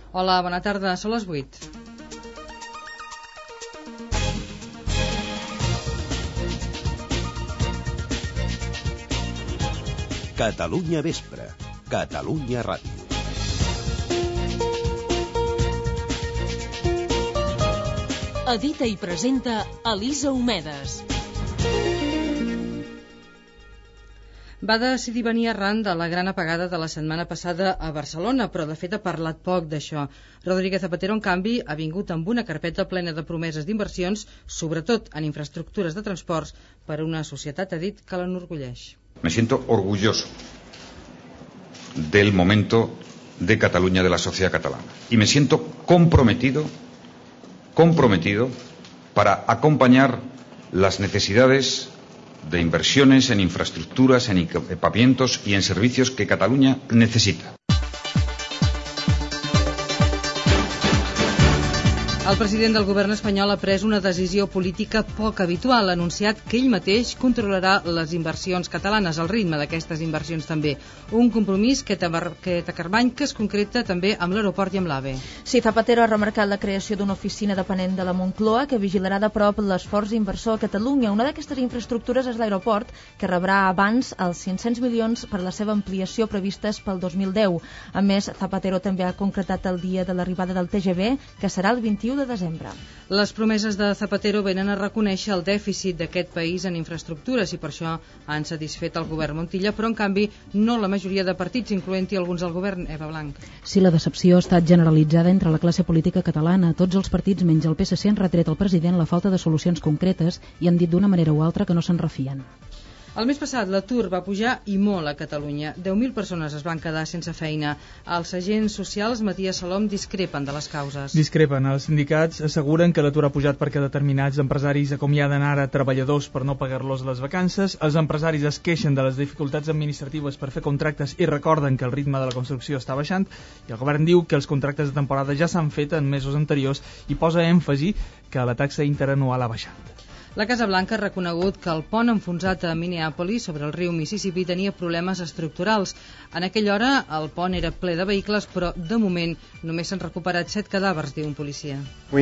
Hola, bona tarda, són les 8. Catalunya Vespre, Catalunya Ràdio. Edita i presenta Elisa Homedes. Va decidir venir arran de la gran apagada de la setmana passada a Barcelona, però de fet ha parlat poc d'això. Rodríguez Zapatero, en canvi, ha vingut amb una carpeta plena de promeses d'inversions, sobretot en infraestructures de transports, per a una societat, ha dit, que l'enorgulleix. Me siento orgulloso del momento de Cataluña, de la sociedad catalana. Y me siento comprometido para acompañar las necesidades de inversiones en infraestructuras, en equipamientos y en servicios que Cataluña necesita. El president del govern espanyol ha pres una decisió política poc habitual. Ha anunciat que ell mateix controlarà les inversions catalanes, el ritme d'aquestes inversions també. Un compromís que Carmany que es concreta també amb l'aeroport i amb l'AVE. Sí, Zapatero ha remarcat la creació d'una oficina dependent de la Moncloa que vigilarà de prop l'esforç inversor a Catalunya. Una d'aquestes infraestructures és l'aeroport, que rebrà abans els 500 milions per la seva ampliació previstes pel 2010. A més, Zapatero també ha concretat el dia de l'arribada del TGV, que serà el 21 de desembre. Les promeses de Zapatero venen a reconèixer el dèficit d'aquest país en infraestructures i per això han satisfet el govern Montilla, però en canvi no la majoria de partits, incloent-hi alguns del govern. Eva Blanc. Sí, la decepció ha estat generalitzada entre la classe política catalana. Tots els partits, menys el PSC, han retret al president la falta de solucions concretes i han dit d'una manera o altra que no se'n refien. El mes passat l'atur va pujar i molt a Catalunya. 10.000 persones es van quedar sense feina. Els agents socials, Matías Salom, discrepen de les causes. Discrepen. Els sindicats asseguren que l'atur ha pujat perquè determinats empresaris acomiaden ara treballadors per no pagar-los les vacances. Els empresaris es queixen de les dificultats administratives per fer contractes i recorden que el ritme de la construcció està baixant. I el govern diu que els contractes de temporada ja s'han fet en mesos anteriors i posa èmfasi que la taxa interanual ha baixat. La Casa Blanca ha reconegut que el pont enfonsat a Minneapolis sobre el riu Mississippi tenia problemes estructurals. En aquella hora el pont era ple de vehicles, però de moment només s'han recuperat 7 cadàvers, diu un policia.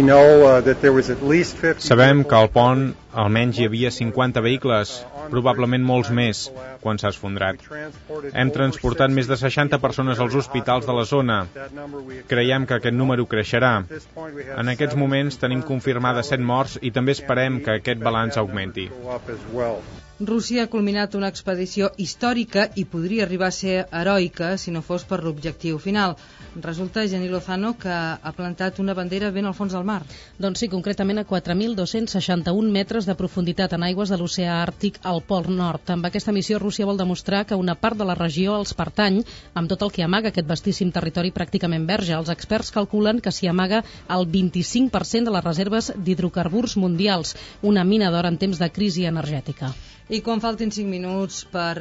Sabem que al pont almenys hi havia 50 vehicles, probablement molts més, quan s'ha esfondrat. Hem transportat més de 60 persones als hospitals de la zona. Creiem que aquest número creixerà. En aquests moments tenim confirmades 7 morts i també esperem que aquest balanç augmenti. Rússia ha culminat una expedició històrica i podria arribar a ser heroica si no fos per l'objectiu final. Resulta, Jenny Lozano, que ha plantat una bandera ben al fons del mar. Doncs sí, concretament a 4.261 metres de profunditat en aigües de l'oceà Àrtic al Pol Nord. Amb aquesta missió, Rússia vol demostrar que una part de la regió els pertany, amb tot el que amaga aquest vastíssim territori pràcticament verge. Els experts calculen que s'hi amaga el 25% de les reserves d'hidrocarburs mundials, una mina d'or en temps de crisi energètica. I quan faltin 5 minuts per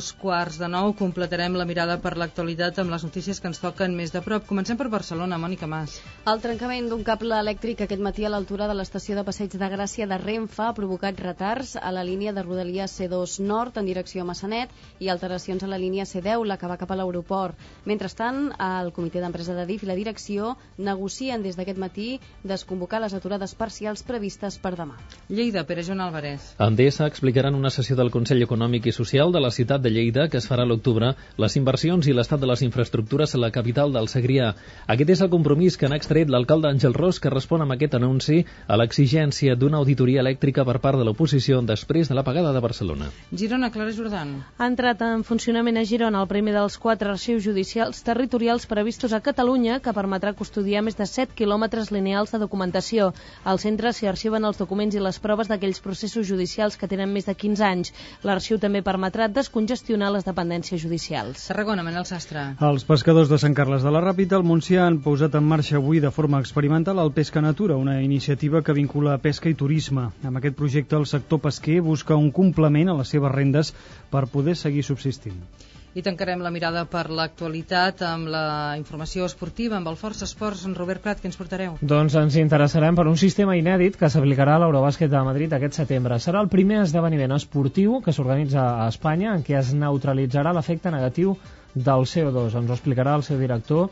2:15, completarem la mirada per l'actualitat amb les notícies que ens toquen més de prop. Comencem per Barcelona, Mònica Mas. El trencament d'un cable elèctric aquest matí a l'altura de l'estació de Passeig de Gràcia de Renfe ha provocat retards a la línia de Rodalies C2 Nord en direcció a Massanet i alteracions a la línia C10, la que va cap a l'aeroport. Mentrestant, el comitè d'empresa de DIF i la direcció negocien des d'aquest matí desconvocar les aturades parcials previstes per demà. Lleida, Pere Joan Álvarez. Endesa explicaran una sessió del Consell Econòmic i Social de la ciutat de Lleida, que es farà a l'octubre, les inversions i l'estat de les infraestructures a la capital del Segrià. Aquest és el compromís que n'ha extret l'alcalde Àngel Ros, que respon amb aquest anunci a l'exigència d'una auditoria elèctrica per part de l'oposició després de l'apagada de Barcelona. Girona, Clara Jordan. Ha entrat en funcionament a Girona el primer dels 4 arxius judicials territorials previstos a Catalunya, que permetrà custodiar més de 7 quilòmetres lineals de documentació. Al centre s'hi arxiven els documents i les proves d'aquells processos judicials que tenen més de 15 anys. L'arxiu també permetrà descongestionar les dependències judicials. Tarragona, Manel Sastre. Els pescadors de Sant Carles de la Ràpita al Montsià han posat en marxa avui de forma experimental el Pesca Natura, una iniciativa que vincula pesca i turisme. Amb aquest projecte el sector pesquer busca un complement a les seves rendes per poder seguir subsistint. I tancarem la mirada per l'actualitat amb la informació esportiva, amb el Força Esports. En Robert Prat, què ens portareu? Doncs ens interessarem per un sistema inèdit que s'aplicarà a l'Eurobàsquet de Madrid aquest setembre. Serà el primer esdeveniment esportiu que s'organitza a Espanya en què es neutralitzarà l'efecte negatiu del CO2. Ens ho explicarà el seu director,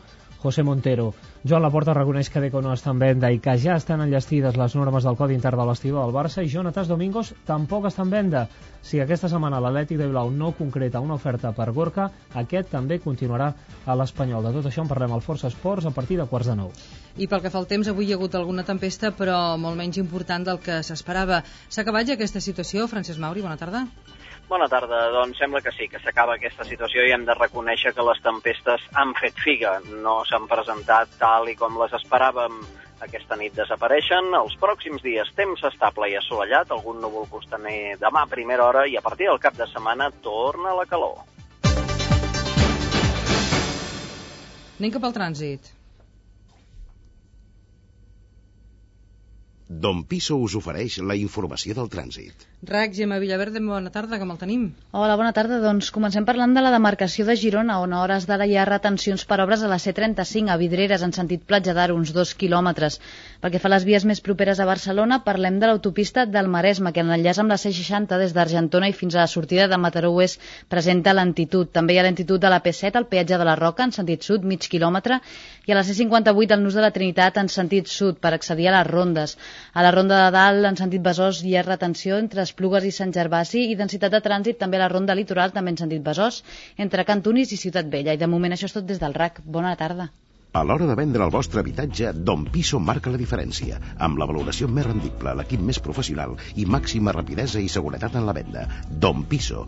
José Montero. Joan Laporta reconeix que Deco no està en venda i que ja estan enllestides les normes del codi intern de vestidor del Barça, i Jonatas Domingos tampoc està en venda. Si aquesta setmana l'Atlètic de Bilbao no concreta una oferta per Gorka, aquest també continuarà a l'Espanyol. De tot això en parlem al Força Esports a partir de 8:45. I pel que fa al temps, avui hi ha hagut alguna tempesta, però molt menys important del que s'esperava. S'ha acabat ja aquesta situació? Francesc Mauri, bona tarda. Bona tarda, doncs sembla que sí, que s'acaba aquesta situació i hem de reconèixer que les tempestes han fet figa, no s'han presentat tal i com les esperàvem. Aquesta nit desapareixen, els pròxims dies temps estable i assolellat, algun núvol costaner demà a primera hora i a partir del cap de setmana torna la calor. Anem cap al trànsit. Don Piso us ofereix la informació del trànsit. RAC, Gemma Villaverde, bona tarda, com el tenim? Hola, bona tarda. Doncs comencem parlant de la demarcació de Girona, on a hores d'ara hi ha retencions per obres a la C35 a Vidreres, en sentit Platja d'Aro, uns 2 quilòmetres. Pel que fa a les vies més properes a Barcelona, parlem de l'autopista del Maresme, que en l'enllaç amb la C60 des d'Argentona i fins a la sortida de Mataró Oest presenta lentitud. També hi ha lentitud de la P7 al peatge de la Roca, en sentit sud, mig quilòmetre, i a la C58 al nus de la Trinitat, en sentit sud, per accedir a les rondes. A la Ronda de Dalt, en sentit Besòs, hi ha retenció entre Esplugues i Sant Gervasi i densitat de trànsit també a la Ronda Litoral, també en sentit Besòs, entre Cantunis i Ciutat Vella. I de moment això és tot des del RAC. Bona tarda. A l'hora de vendre el vostre habitatge, Don Piso marca la diferència, amb la valoració més rendible, l'equip més professional i màxima rapidesa i seguretat en la venda. Don Piso,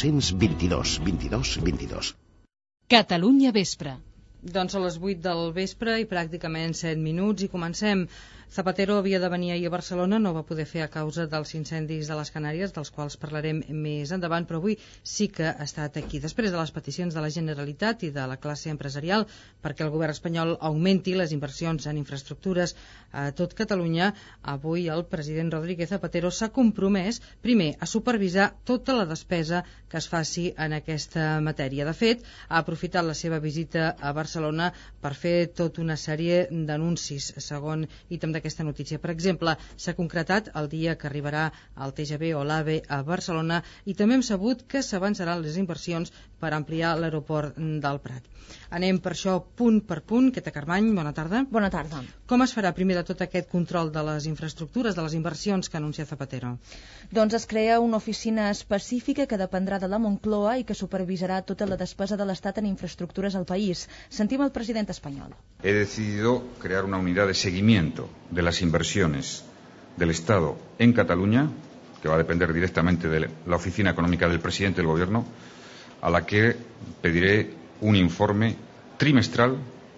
922 22 22. Catalunya Vespre. Doncs a les 8 del vespre i pràcticament 7 minuts i comencem. Zapatero havia de venir ahir a Barcelona, no va poder fer a causa dels incendis de les Canàries, dels quals parlarem més endavant, però avui sí que ha estat aquí. Després de les peticions de la Generalitat i de la classe empresarial perquè el govern espanyol augmenti les inversions en infraestructures a tot Catalunya, avui el president Rodríguez Zapatero s'ha compromès, primer, a supervisar tota la despesa que es faci en aquesta matèria. De fet, ha aprofitat la seva visita a Barcelona per fer tota una sèrie d'anuncis, segon item d'aquesta notícia. Per exemple, s'ha concretat el dia que arribarà el TGV o l'AVE a Barcelona i també hem sabut que s'avançaran les inversions per ampliar l'aeroport del Prat. Anem per això punt per punt. Queta Carmany, bona tarda. Bona tarda. Com es farà primer de tot aquest control de les infraestructures, de les inversions que anuncia Zapatero? Doncs es crea una oficina específica que dependrà de la Moncloa i que supervisarà tota la despesa de l'Estat en infraestructures al país. Sentim el president espanyol. He decidido crear una unidad de seguimiento de las inversiones del Estado en Cataluña, que va a depender directamente de la Oficina Económica del Presidente del Gobierno, a la que pediré un informe trimestral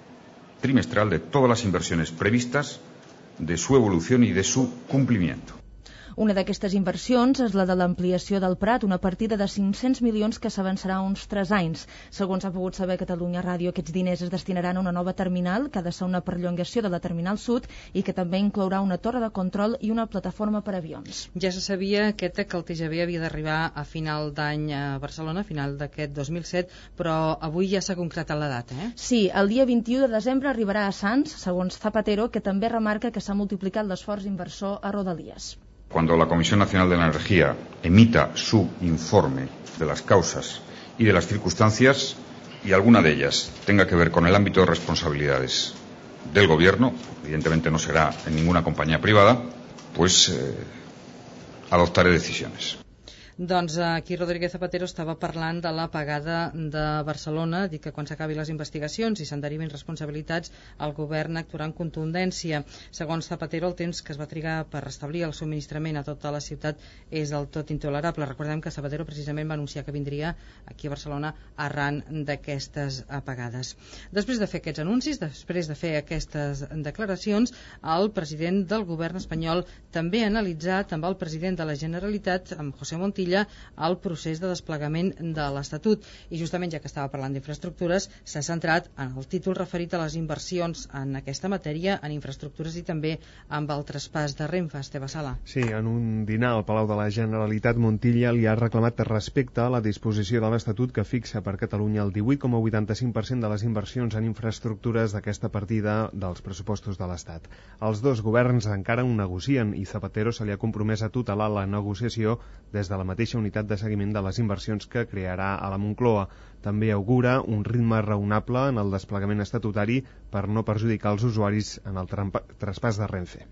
de todas las inversiones previstas, de su evolución y de su cumplimiento. Una d'aquestes inversions és la de l'ampliació del Prat, una partida de 500 milions que s'avançarà uns 3 anys. Segons ha pogut saber Catalunya Ràdio, aquests diners es destinaran a una nova terminal, que ha de ser una perllongació de la terminal sud i que també inclourà una torre de control i una plataforma per avions. Ja se sabia que el TGV havia d'arribar a final d'any a Barcelona, a final d'aquest 2007, però avui ja s'ha concretat la data, eh? Sí, el dia 21 de desembre arribarà a Sants, segons Zapatero, que també remarca que s'ha multiplicat l'esforç inversor a Rodalies. Cuando la Comisión Nacional de la Energía emita su informe de las causas y de las circunstancias, y alguna de ellas tenga que ver con el ámbito de responsabilidades del Gobierno, evidentemente no será en ninguna compañía privada, pues adoptaré decisiones. Doncs aquí Rodríguez Zapatero estava parlant de la pagada de Barcelona, dic que quan s'acabin les investigacions i se'n derivin responsabilitats, el govern actuarà en contundència. Segons Zapatero, el temps que es va trigar per restablir el subministrament a tota la ciutat és del tot intolerable. Recordem que Zapatero precisament va anunciar que vindria aquí a Barcelona arran d'aquestes apagades. Després de fer aquests anuncis, després de fer aquestes declaracions, el president del govern espanyol també ha analitzat amb el president de la Generalitat, amb José Montilla, el procés de desplegament de l'Estatut. I justament, ja que estava parlant d'infraestructures, s'ha centrat en el títol referit a les inversions en aquesta matèria, en infraestructures i també amb el traspàs de Renfe. Esteve Sala. Sí, en un dinar al Palau de la Generalitat, Montilla li ha reclamat respecte a la disposició de l'Estatut que fixa per Catalunya el 18,85% de les inversions en infraestructures d'aquesta partida dels pressupostos de l'Estat. Els dos governs encara ho negocien i Zapatero se li ha compromès a tutelar la negociació des de la mateixa unitat de seguiment de les inversions que crearà a la Moncloa. També augura un ritme raonable en el desplegament estatutari per no perjudicar els usuaris en el traspàs de Renfe.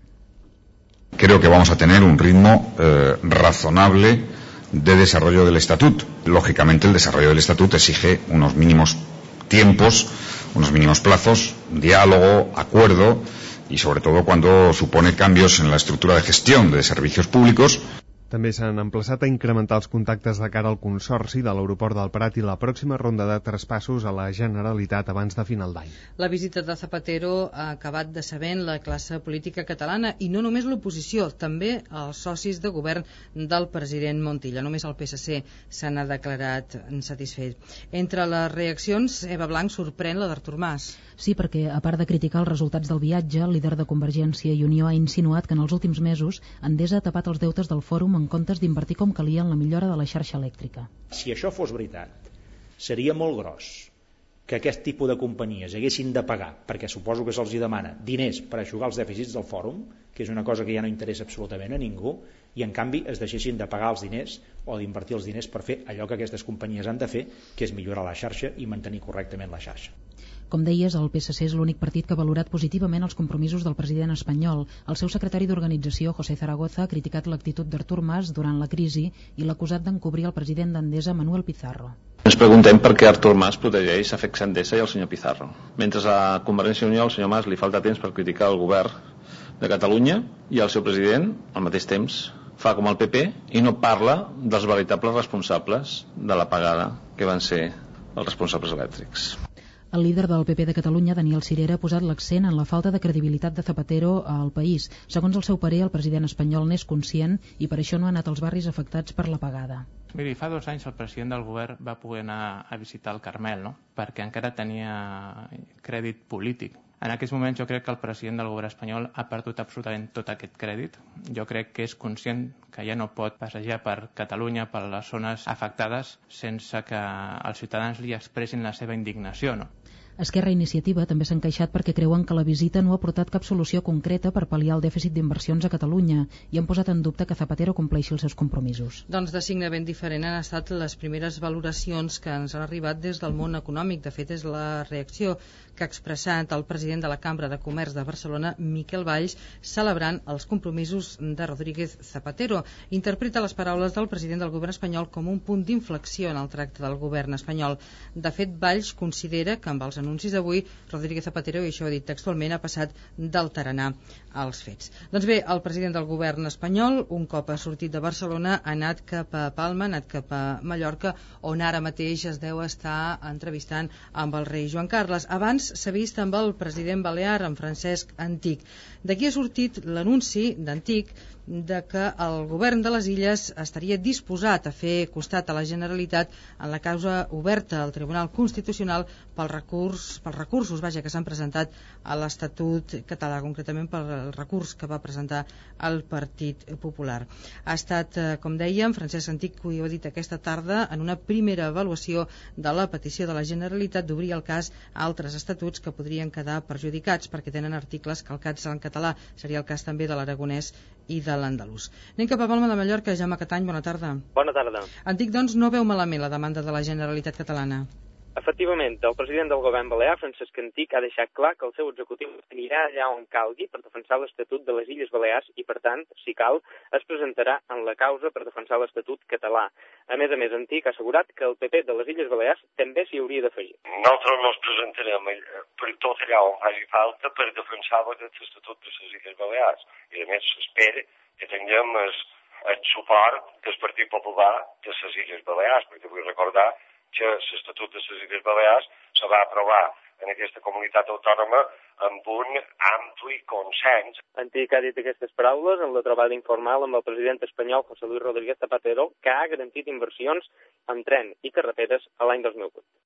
Creo que vamos a tener un ritmo razonable de desarrollo del Estatut. Lógicamente, el desarrollo del Estatut exige unos mínimos tiempos, unos mínimos plazos, diálogo, acuerdo y, sobre todo, cuando supone cambios en la estructura de gestión de servicios públicos. També s'han emplaçat a incrementar els contactes de cara al Consorci de l'Aeroport del Prat i la pròxima ronda de traspassos a la Generalitat abans de final d'any. La visita de Zapatero ha acabat decebent la classe política catalana i no només l'oposició, també els socis de govern del president Montilla. Només el PSC se n'ha declarat satisfet. Entre les reaccions, Eva Blanc sorprèn la d'Artur Mas. Sí, perquè a part de criticar els resultats del viatge, el líder de Convergència i Unió ha insinuat que en els últims mesos Endesa ha tapat els deutes del fòrum en comptes d'invertir com calia en la millora de la xarxa elèctrica. Si això fos veritat, seria molt gros que aquest tipus de companyies haguessin de pagar, perquè suposo que se'ls demana diners per eixugar els dèficits del fòrum, que és una cosa que ja no interessa absolutament a ningú, i en canvi es deixessin de pagar els diners o d'invertir els diners per fer allò que aquestes companyies han de fer, que és millorar la xarxa i mantenir correctament la xarxa. Com deies, el PSC és l'únic partit que ha valorat positivament els compromisos del president espanyol. El seu secretari d'organització, José Zaragoza, ha criticat l'actitud d'Artur Mas durant la crisi i l'ha acusat d'encobrir el president d'Endesa, Manuel Pizarro. Ens preguntem per què Artur Mas protegeix Afex Endesa i el senyor Pizarro. Mentre a Convergència i Unió al senyor Mas li falta temps per criticar el govern de Catalunya i el seu president, al mateix temps, fa com el PP i no parla dels veritables responsables de l'apagada, que van ser els responsables elèctrics. El líder del PP de Catalunya, Daniel Sirera, ha posat l'accent en la falta de credibilitat de Zapatero al país. Segons el seu parer, el president espanyol n'és conscient i per això no ha anat als barris afectats per l'apagada. Miri, fa 2 anys el president del govern va poder anar a visitar el Carmel, no? Perquè encara tenia crèdit polític. En aquests moments jo crec que el president del govern espanyol ha perdut absolutament tot aquest crèdit. Jo crec que és conscient que ja no pot passejar per Catalunya, per les zones afectades, sense que els ciutadans li expressin la seva indignació, no? Esquerra i Iniciativa també s'han queixat perquè creuen que la visita no ha portat cap solució concreta per pal·liar el dèficit d'inversions a Catalunya i han posat en dubte que Zapatero compleixi els seus compromisos. Doncs de signe ben diferent han estat les primeres valoracions que ens han arribat des del món econòmic. De fet, és la reacció que ha expressat el president de la Cambra de Comerç de Barcelona, Miquel Valls, celebrant els compromisos de Rodríguez Zapatero. Interpreta les paraules del president del govern espanyol com un punt d'inflexió en el tracte del govern espanyol. De fet, Valls considera que amb els anuncis d'avui, Rodríguez Zapatero, i això ho ha dit textualment, ha passat del tarannà als fets. Doncs bé, el president del govern espanyol, un cop ha sortit de Barcelona, ha anat cap a Palma, ha anat cap a Mallorca, on ara mateix es deu estar entrevistant amb el rei Joan Carles. Abans s'ha vist amb el president balear, amb Francesc Antich. D'aquí ha sortit l'anunci d'Antich de que el govern de les Illes estaria disposat a fer costat a la Generalitat en la causa oberta al Tribunal Constitucional pels recursos que s'han presentat a l'Estatut català, concretament pel recurs que va presentar el Partit Popular. Ha estat, com dèiem, Francesc Antich, ho ha dit aquesta tarda, en una primera avaluació de la petició de la Generalitat d'obrir el cas a altres estatuts que podrien quedar perjudicats perquè tenen articles calcats en català. Seria el cas també de l'aragonès i de l'andalús. Anem cap a Palma de Mallorca. Jaume Catany, bona tarda. Bona tarda. Antich, doncs, no veu malament la demanda de la Generalitat catalana. Efectivament, el president del govern balear, Francesc Antich, ha deixat clar que el seu executiu anirà allà on calgui per defensar l'Estatut de les Illes Balears i, per tant, si cal, es presentarà en la causa per defensar l'Estatut català. A més, Antich ha assegurat que el PP de les Illes Balears també s'hi hauria d'afegir. Nosaltres ens presentarem per tot allà on faci falta per defensar l'Estatut de les Illes Balears. I, a més, s'espera que tinguem el suport del Partit Popular de les Illes Balears, perquè vull recordar que l'Estatut de les Illes Balears se va aprovar en aquesta comunitat autònoma amb un ampli consens. Antich ha dit aquestes paraules en la trobada informal amb el president espanyol José Luis Rodríguez Zapatero, que ha garantit inversions en tren i carreteres a l'any 2008.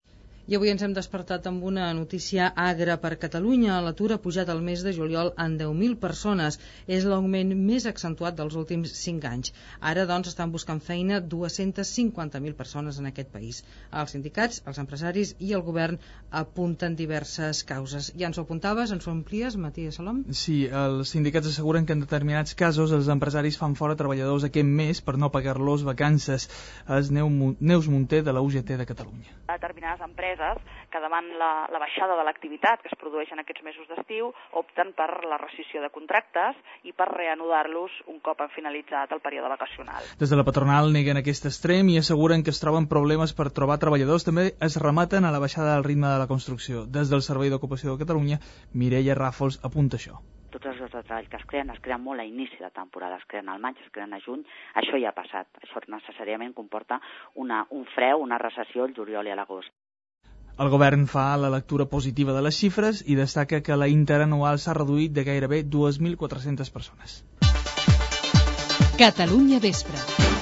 I avui ens hem despertat amb una notícia agra per Catalunya. L'atur ha pujat el mes de juliol en 10.000 persones. És l'augment més accentuat dels últims 5 anys. Ara, doncs, estan buscant feina 250.000 persones en aquest país. Els sindicats, els empresaris i el govern apunten diverses causes. Ja ens ho apuntaves, ens ho amplies, Matías Salom? Sí, els sindicats asseguren que en determinats casos els empresaris fan fora treballadors aquest mes per no pagar-los vacances. És Neus Munté, de la UGT de Catalunya. Determinades empreses que davant la baixada de l'activitat que es produeix en aquests mesos d'estiu opten per la rescissió de contractes i per reanudar-los un cop han finalitzat el període vacacional. Des de la patronal neguen aquest extrem i asseguren que es troben problemes per trobar treballadors. També es rematen a la baixada del ritme de la construcció. Des del Servei d'Ocupació de Catalunya, Mireia Ràfols apunta això. Tots els llocs de treball que es creen molt a inici de temporada, es creen al maig, es creen a juny, això ja ha passat. Això necessàriament comporta un freu, una recessió al juliol i a l'agost. El govern fa la lectura positiva de les xifres i destaca que la interanual s'ha reduït de gairebé 2.400 persones. Catalunya Vespre.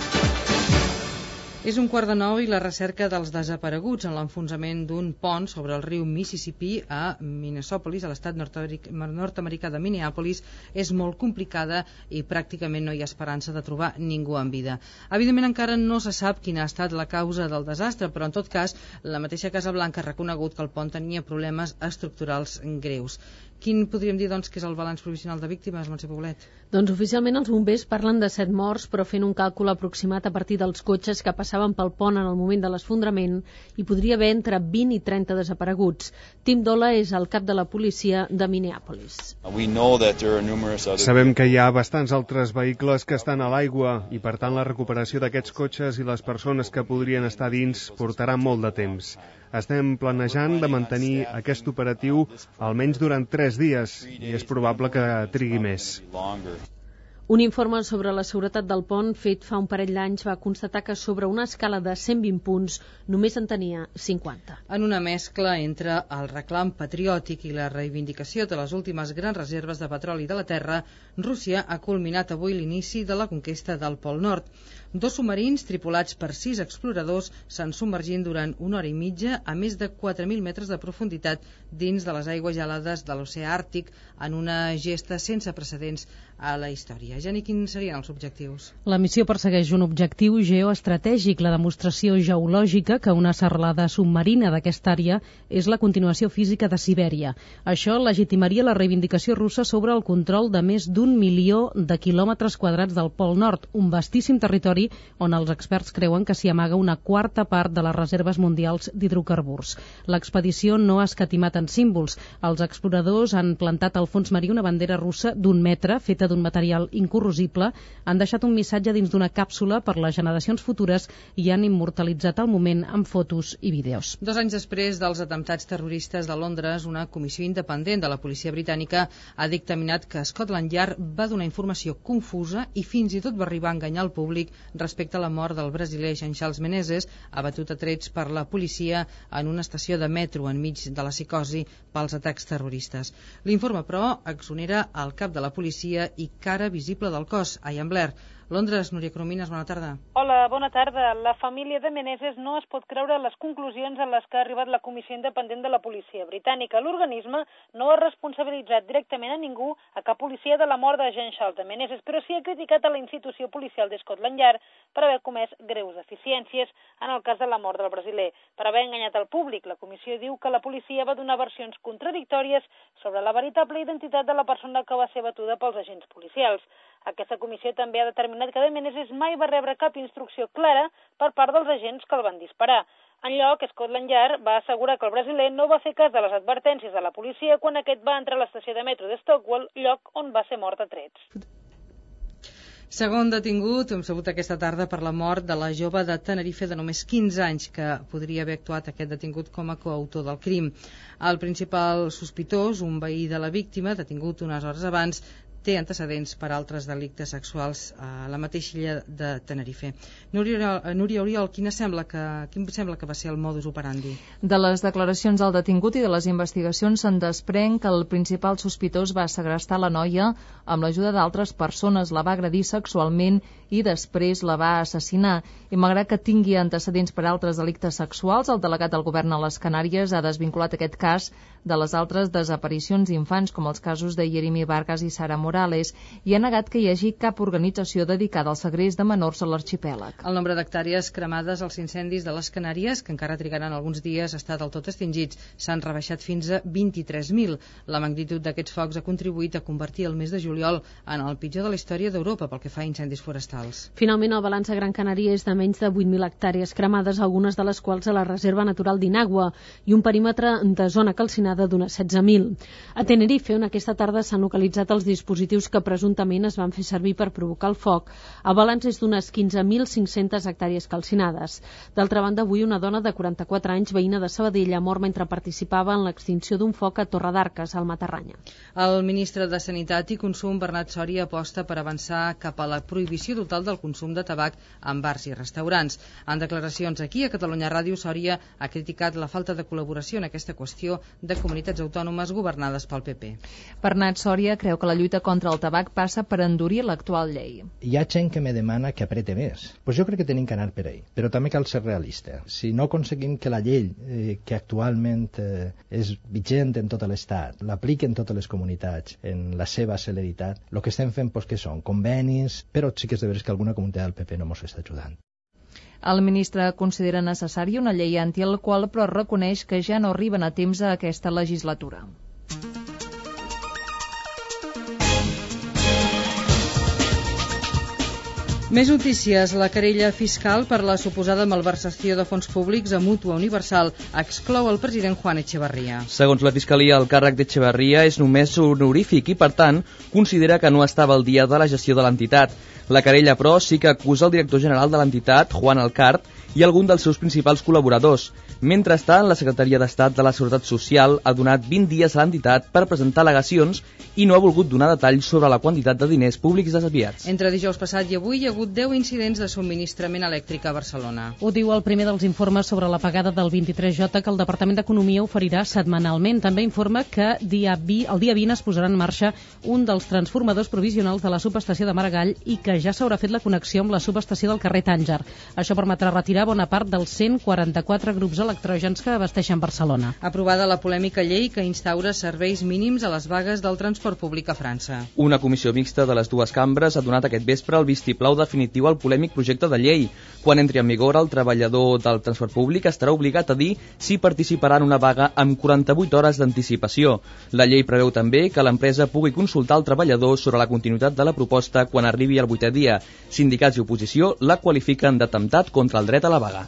És 8:45 i la recerca dels desapareguts en l'enfonsament d'un pont sobre el riu Mississippi a Minneapolis, a l'estat nord-americà de Minneapolis, és molt complicada i pràcticament no hi ha esperança de trobar ningú en vida. Evidentment encara no se sap quina ha estat la causa del desastre, però en tot cas la mateixa Casa Blanca ha reconegut que el pont tenia problemes estructurals greus. Quin podríem dir, doncs, que és el balanç provisional de víctimes, Montse Poblet? Doncs oficialment els bombers parlen de 7 morts, però fent un càlcul aproximat a partir dels cotxes que passaven pel pont en el moment de l'esfondrament, hi podria haver entre 20 i 30 desapareguts. Tim Dola és el cap de la policia de Minneapolis. Sabem que hi ha bastants altres vehicles que estan a l'aigua i, per tant, la recuperació d'aquests cotxes i les persones que podrien estar dins portarà molt de temps. Estem planejant de mantenir aquest operatiu almenys durant 3 dies i és probable que trigui més. Un informe sobre la seguretat del pont fet fa un parell d'anys va constatar que sobre una escala de 120 punts només en tenia 50. En una mescla entre el reclam patriòtic i la reivindicació de les últimes grans reserves de petroli de la Terra, Rússia ha culminat avui l'inici de la conquesta del Pol Nord. 2 submarins tripulats per 6 exploradors s'han submergint durant 1 hora i mitja a més de 4.000 metres de profunditat dins de les aigües gelades de l'oceà Àrtic en una gesta sense precedents a la història. Jani, quins serien els objectius? La missió persegueix un objectiu geoestratègic, la demostració geològica que una serralada submarina d'aquesta àrea és la continuació física de Sibèria. Això legitimaria la reivindicació russa sobre el control de més d'1 milió de quilòmetres quadrats del Pol Nord, un vastíssim territori on els experts creuen que s'hi amaga una quarta part de les reserves mundials d'hidrocarburs. L'expedició no ha escatimat en símbols. Els exploradors han plantat al fons marí una bandera russa d'1 metre, feta d'un material incorrosible, han deixat un missatge dins d'una càpsula per les generacions futures i han immortalitzat el moment amb fotos i vídeos. 2 anys després dels atemptats terroristes de Londres, una comissió independent de la policia britànica ha dictaminat que Scotland Yard va donar informació confusa i fins i tot va arribar a enganyar el públic respecte a la mort del brasiler Jean Charles Menezes, abatut a trets per la policia en una estació de metro enmig de la psicosi pels atacs terroristes. L'informe, però, exonera el cap de la policia i cara visible del cos, Ian Blair. Londres, Núria Coromines, bona tarda. Hola, bona tarda. La família de Menezes no es pot creure les conclusions a les que ha arribat la Comissió Independent de la Policia Britànica. L'organisme no ha responsabilitzat directament a ningú, a cap policia, de la mort de Jean Charles de Menezes, però sí ha criticat a la institució policial de Scotland Yard per haver comès greus deficiències en el cas de la mort del brasiler. Per haver enganyat el públic, la comissió diu que la policia va donar versions contradictòries sobre la veritable identitat de la persona que va ser batuda pels agents policials. Aquesta comissió també ha determinat que de Menezes mai va rebre cap instrucció clara per part dels agents que el van disparar. En lloc, Scotland Yard va assegurar que el brasiler no va fer cas de les advertències de la policia quan aquest va entrar a l'estació de metro de Stockwell, lloc on va ser mort a trets. Segon detingut, hem sabut aquesta tarda per la mort de la jove de Tenerife de només 15 anys, que podria haver actuat aquest detingut com a coautor del crim. El principal sospitós, un veí de la víctima, detingut unes hores abans, té antecedents per altres delictes sexuals a la mateixa illa de Tenerife. Núria Oriol, quin sembla que va ser el modus operandi? De les declaracions del detingut i de les investigacions se'n desprèn que el principal sospitós va segrestar la noia amb l'ajuda d'altres persones, la va agredir sexualment i després la va assassinar. I malgrat que tingui antecedents per altres delictes sexuals, el delegat del govern a les Canàries ha desvinculat aquest cas de les altres desaparicions d'infants, com els casos de Jeremy Vargas i Sara Morales, i ha negat que hi hagi cap organització dedicada al segrest de menors a l'arxipèlag. El nombre d'hectàrees cremades als incendis de les Canàries, que encara trigaran alguns dies a estar del tot extingits, s'han rebaixat fins a 23.000. La magnitud d'aquests focs ha contribuït a convertir el mes de juliol en el pitjor de la història d'Europa pel que fa a incendis forestals. Finalment, el balanç a Gran Canària és de menys de 8.000 hectàrees cremades, algunes de les quals a la Reserva Natural d'Inagua, i un perímetre de zona calcinada d'unes 16.000. A Tenerife, on aquesta tarda s'han localitzat els dispositius que presumptament es van fer servir per provocar el foc, el balanç és d'unes 15.500 hectàrees calcinades. D'altra banda, avui una dona de 44 anys, veïna de Sabadell, ha mort mentre participava en l'extinció d'un foc a Torredarques, al Matarranya. El ministre de Sanitat i Consum, Bernat Sòria, aposta per avançar cap a la prohibició total del consum de tabac en bars i restaurants. En declaracions aquí a Catalunya Ràdio, Sòria ha criticat la falta de col·laboració en aquesta qüestió de comunitats autònomes governades pel PP. Bernat Sòria creu que la lluita contra el tabac passa per endurir l'actual llei. Hi ha gent que me demana que aprete més. Pues jo crec que tenim que anar per ahí, però també cal ser realista. Si no aconseguim que la llei que actualment és vigent en tot l'Estat, l'apliquen totes les comunitats en la seva celeritat, el que estem fent pues, que són convenis, però sí que és de veres que alguna comunitat del PP no ens està ajudant. El ministre considera necessària una llei antialcohol, però reconeix que ja no arriben a temps a aquesta legislatura. Més notícies. La querella fiscal per la suposada malversació de fons públics a Mútua Universal exclou el president Juan Echevarría. Segons la Fiscalia, el càrrec d'Echevarría és només honorífic i, per tant, considera que no estava al dia de la gestió de l'entitat. La querella, però, sí que acusa el director general de l'entitat, Juan Alcart, i algun dels seus principals col·laboradors. Mentrestant, la Secretaria d'Estat de la Seguretat Social ha donat 20 dies a l'entitat per presentar al·legacions i no ha volgut donar detalls sobre la quantitat de diners públics desviats. Entre dijous passat i avui hi ha hagut 10 incidents de subministrament elèctric a Barcelona. Ho diu el primer dels informes sobre la pagada del 23J que el Departament d'Economia oferirà setmanalment. També informa que el dia 20 es posarà en marxa un dels transformadors provisionals de la subestació de Maragall i que ja s'haurà fet la connexió amb la subestació del carrer Tànger. Això permetrà retirar bona part dels 144 grups electrògens que abasteixen Barcelona. Aprovada la polèmica llei que instaura serveis mínims a les vagues del transport públic a França. Una comissió mixta de les dues cambres ha donat aquest vespre el vistiplau definitiu al polèmic projecte de llei. Quan entri en vigor, el treballador del transport públic estarà obligat a dir si participarà en una vaga amb 48 hores d'anticipació. La llei preveu també que l'empresa pugui consultar el treballador sobre la continuïtat de la proposta quan arribi al 8è dia. Sindicats i oposició la qualifiquen d'atemptat contra el dret a la vaga.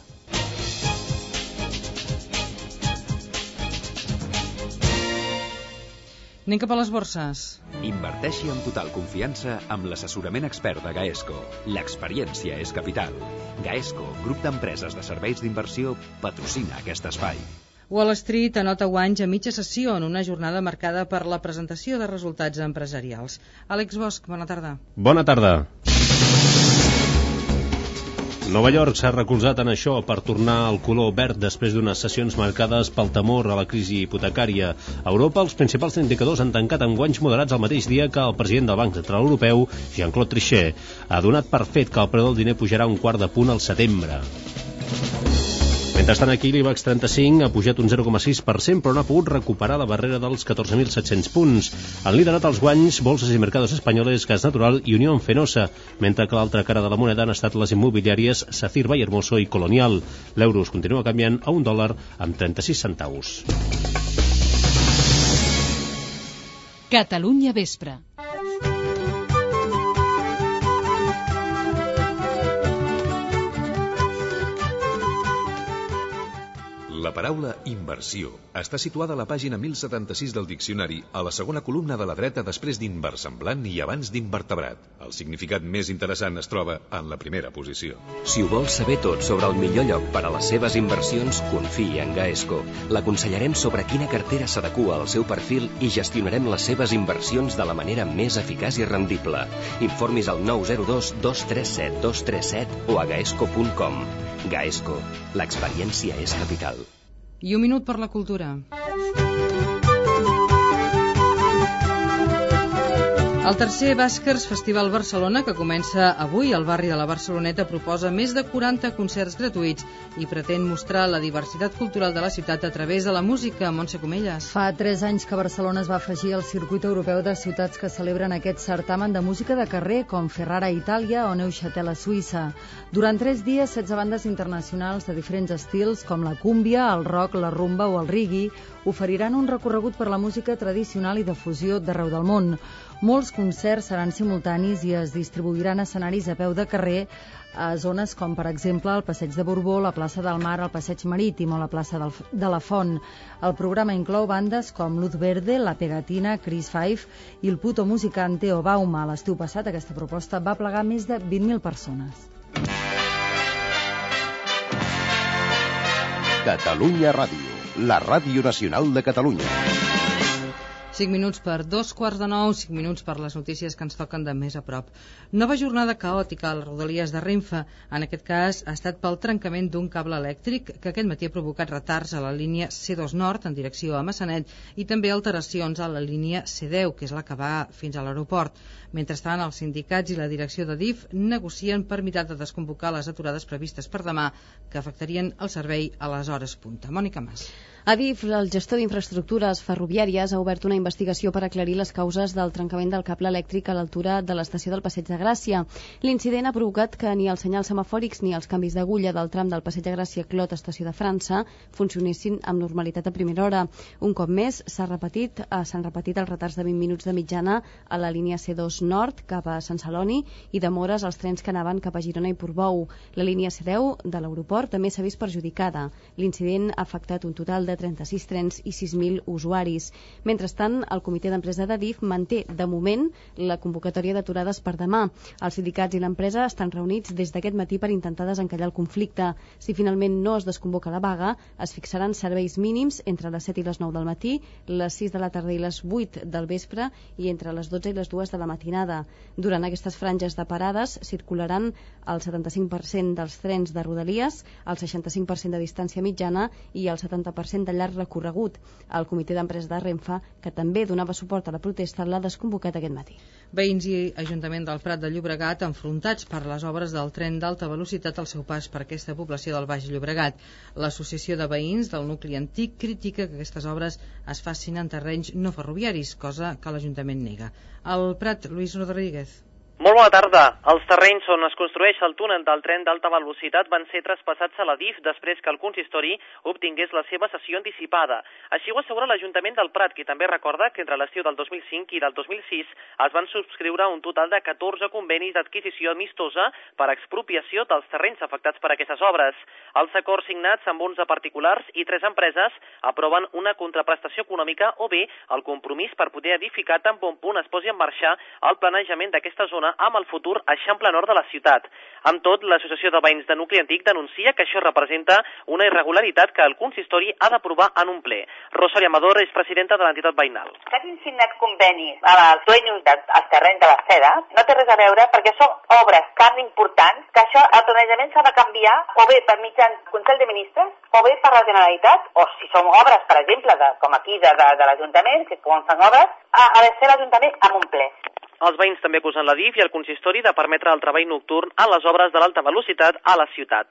Anem cap a les borses. Inverteixi amb total confiança amb l'assessorament expert de Gaesco. L'experiència és capital. Gaesco, grup d'empreses de serveis d'inversió, patrocina aquest espai. Wall Street anota guanys a mitja sessió en una jornada marcada per la presentació de resultats empresarials. Àlex Bosch, bona tarda. Bona tarda. Nova York s'ha recolzat en això per tornar al color verd després d'unes sessions marcades pel temor a la crisi hipotecària. A Europa, els principals indicadors han tancat amb guanys moderats el mateix dia que el president del Banc Central Europeu, Jean-Claude Trichet, ha donat per fet que el preu del diner pujarà un quart de punt al setembre. Mentrestant, aquí l'IBEX 35 ha pujat un 0,6%, però no ha pogut recuperar la barrera dels 14.700 punts. Han liderat els guanys Bolsas i Mercados Espanyoles, Gas Natural i Unión Fenosa, mentre que l'altra cara de la moneda han estat les immobiliàries Sacir Vallehermoso i Colonial. L'euro es continua canviant a $1 amb 36 centaus. Catalunya Vespre. La paraula inversió està situada a la pàgina 1076 del diccionari, a la segona columna de la dreta després d'inversemblant i abans d'invertebrat. El significat més interessant es troba en la primera posició. Si ho vols saber tot sobre el millor lloc per a les seves inversions, confia en Gaesco. L'aconsellarem sobre quina cartera s'adequa al seu perfil i gestionarem les seves inversions de la manera més eficaç i rendible. Informis al 902 237 237 o a gaesco.com. Gaesco. L'experiència és capital. I un minut per la cultura. El tercer Baskers Festival Barcelona, que comença avui al barri de la Barceloneta, proposa més de 40 concerts gratuïts i pretén mostrar la diversitat cultural de la ciutat a través de la música. Montse Comelles. Fa 3 anys que Barcelona es va afegir al circuit europeu de ciutats que celebren aquest certamen de música de carrer, com Ferrara a Itàlia o Neuchâtel a Suïssa. Durant 3 dies, 16 bandes internacionals de diferents estils, com la cúmbia, el rock, la rumba o el reggae, oferiran un recorregut per la música tradicional i de fusió d'arreu del món. Molts concerts seran simultanis i es distribuiran escenaris a peu de carrer a zones com, per exemple, el Passeig de Borbó, la plaça del Mar, el Passeig Marítim o la plaça de la Font. El programa inclou bandes com Luz Verde, La Pegatina, Chris Five i el Puto Musicante o Bauma. L'estiu passat aquesta proposta va plegar més de 20.000 persones. Catalunya Ràdio, la ràdio nacional de Catalunya. 5 minuts per 2:45, 5 minuts per les notícies que ens toquen de més a prop. Nova jornada caòtica a les rodalies de Renfe. En aquest cas ha estat pel trencament d'un cable elèctric que aquest matí ha provocat retards a la línia C2 Nord en direcció a Massanet i també alteracions a la línia C10, que és la que va fins a l'aeroport. Mentrestant, els sindicats i la direcció de DIF negocien per mirar de desconvocar les aturades previstes per demà, que afectarien el servei a les hores punta. Mònica Mas. Adif, el gestor d'infraestructures ferroviàries, ha obert una investigació per aclarir les causes del trencament del cable elèctric a l'altura de l'estació del Passeig de Gràcia. L'incident ha provocat que ni els senyals semafòrics ni els canvis d'agulla del tram del Passeig de Gràcia-Clot, estació de França, funcionessin amb normalitat a primera hora. Un cop més s'han repetit els retards de 20 minuts de mitjana a la línia C2 Nord cap a Sant Celoni i demores als trens que anaven cap a Girona i Portbou. La línia C10 de l'aeroport també s'ha vist perjudicada. L'incident ha afectat un total de 36 trens i 6.000 usuaris. Mentrestant, el comitè d'empresa de DIF manté, de moment, la convocatòria d'aturades per demà. Els sindicats i l'empresa estan reunits des d'aquest matí per intentar desencallar el conflicte. Si finalment no es desconvoca la vaga, es fixaran serveis mínims entre les 7 i les 9 del matí, les 6 de la tarda i les 8 del vespre i entre les 12 i les 2 de la matinada. Durant aquestes franges de parades circularan el 75% dels trens de Rodalies, el 65% de distància mitjana i el 70% de llarg recorregut. El comitè d'empresa de Renfe, que també donava suport a la protesta, l'ha desconvocat aquest matí. Veïns i Ajuntament del Prat de Llobregat enfrontats per les obres del tren d'alta velocitat al seu pas per aquesta població del Baix Llobregat. L'Associació de Veïns del nucli antic critica que aquestes obres es facin en terrenys no ferroviaris, cosa que l'Ajuntament nega. Al Prat, Lluís Rodríguez. Molt bona tarda. Els terrenys on es construeix el túnel del tren d'alta velocitat van ser traspassats a la DIF després que el consistori obtingués la seva cessió anticipada. Així ho assegura l'Ajuntament del Prat, que també recorda que entre l'estiu del 2005 i del 2006 es van subscriure un total de 14 convenis d'adquisició amistosa per expropiació dels terrenys afectats per aquestes obres. Els acords signats amb 11 particulars i 3 empreses aproven una contraprestació econòmica o bé el compromís per poder edificar tan bon punt es posi en marxa el planejament d'aquesta zona amb el futur eixample nord de la ciutat. Amb tot, l'Associació de Veïns de Nucli Antic denuncia que això representa una irregularitat que el consistori ha d'aprovar en un ple. Rosario Amador és presidenta de l'entitat veïnal. Que hagin signat convenis amb els dueños dels terrenys de la seda no té res a veure perquè són obres tan importants que això, el planejament s'ha de canviar o bé per mitjans del Consell de Ministres o bé per la Generalitat, o si són obres, per exemple, com aquí de l'Ajuntament, que quan fan obres, ha de ser l'Ajuntament amb un ple. Els veïns també acusen la DIF i el consistori de permetre el treball nocturn a les obres de l'alta velocitat a la ciutat.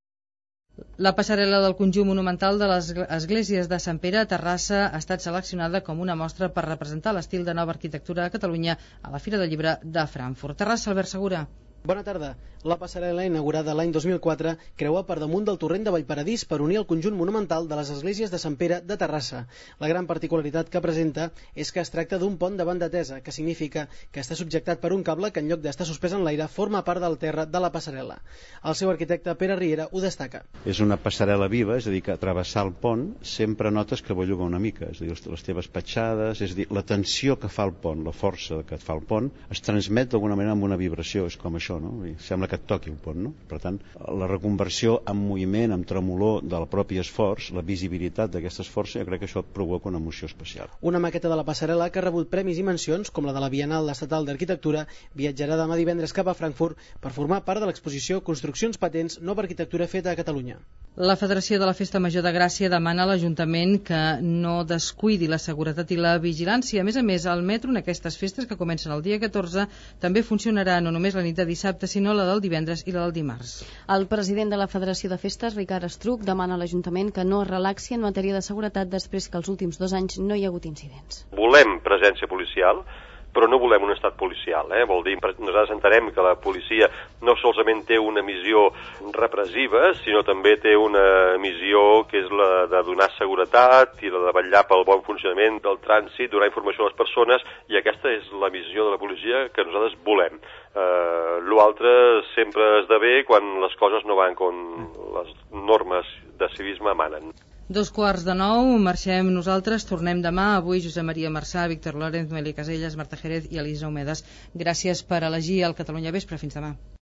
La passarel·la del conjunt monumental de les esglésies de Sant Pere a Terrassa ha estat seleccionada com una mostra per representar l'estil de nova arquitectura de Catalunya a la Fira del Llibre de Frankfurt. Terrassa, Albert Segura. Bona tarda. La passarel·la, inaugurada l'any 2004, creua per damunt del torrent de Vallparadís per unir el conjunt monumental de les esglésies de Sant Pere de Terrassa. La gran particularitat que presenta és que es tracta d'un pont de banda tesa, que significa que està subjectat per un cable que en lloc d'estar suspès en l'aire forma part del terra de la passarel·la. El seu arquitecte, Pere Riera, ho destaca. És una passarel·la viva, és a dir, que a travessar el pont sempre notes que belluga una mica, és a dir, les teves petjades, és a dir, la tensió que fa el pont, la força que et fa el pont, es transmet d'alguna manera amb una vibració, és com això, no? I sembla que et toqui el pont, no? Per tant, la reconversió en moviment, en tremolor del propi esforç, la visibilitat d'aquest esforç, jo crec que això provoca una emoció especial. Una maqueta de la passarel·la que ha rebut premis i mencions, com la de la Bienal Estatal d'Arquitectura, viatjarà demà divendres cap a Frankfurt per formar part de l'exposició Construccions Patents, nova arquitectura feta a Catalunya. La Federació de la Festa Major de Gràcia demana a l'Ajuntament que no descuidi la seguretat i la vigilància. A més, el metro en aquestes festes, que comencen el dia 14, també funcionarà no només la nit de dissabte, sinó la del divendres i la del dimarts. El president de la Federació de Festes, Ricard Estruc, demana a l'Ajuntament que no es relaxi en matèria de seguretat després que els últims 2 anys no hi ha hagut incidents. Volem presència policial, però no volem un estat policial. Vol dir, nosaltres entenem que la policia no solament té una missió repressiva, sinó també té una missió que és la de donar seguretat i la de vetllar pel bon funcionament del trànsit, donar informació a les persones, i aquesta és la missió de la policia que nosaltres volem. L'altre sempre esdevé quan les coses no van com les normes de civisme manen. 8:45, marxem nosaltres, tornem demà. Avui Josep Maria Marçà, Víctor Lorenz, Noeli Caselles, Marta Jerez i Elisa Homedes. Gràcies per elegir el Catalunya Vespre. Fins demà.